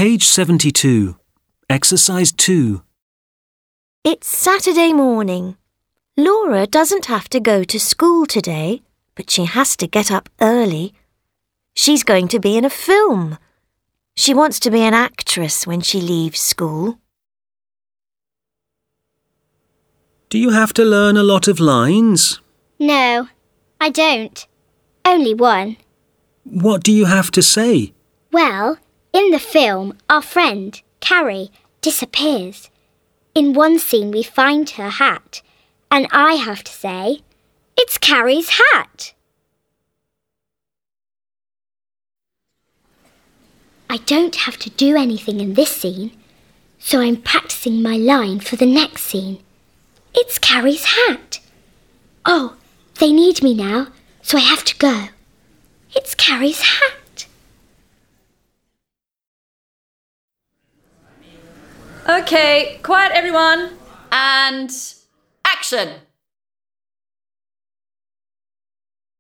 Page 72. Exercise 2. It's Saturday morning. Laura doesn't have to go to school today, but she has to get up early. She's going to be in a film. She wants to be an actress when she leaves school. Do you have to learn a lot of lines? No, I don't. Only one. What do you have to say? Well, in the film, our friend, Carrie, disappears. In one scene we find her hat, and I have to say, "It's Carrie's hat." I don't have to do anything in this scene, so I'm practicing my line for the next scene. It's Carrie's hat. Oh, they need me now, so I have to go. It's Carrie's hat. Okay, quiet everyone, and action!